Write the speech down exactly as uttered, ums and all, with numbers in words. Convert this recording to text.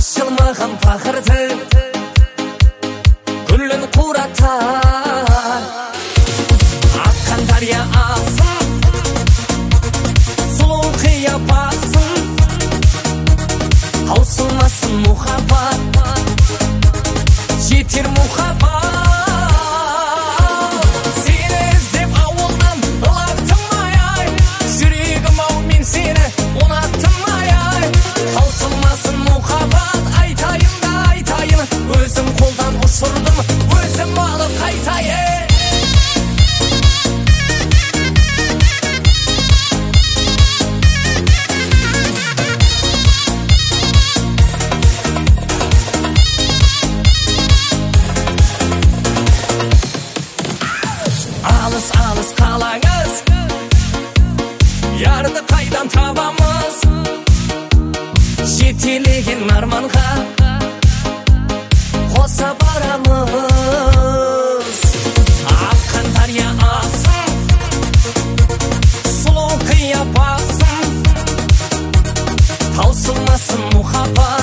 ашылмаған пақырды гүлін қуратар. Аққан дария ағсын, сұлу қияпатсың, таусылмасын мұхаббат, жетер мұхаббат. Сені іздеп ауылдан ылаттым ай-ай, жүрегім ау мен сені ұнаттым ай-ай. Таусылмасын мұхаббат, айтайын да айтайын, өзім қолдан ұшырдым, өзім алып қайтайын. Алыс алыс қалаңыз, ярды қайдан табамыз, жетелеген арманға қоса барамыз. Аққан дария ағсын, сұлу қияпатсың, таусылмасын мұхаббат,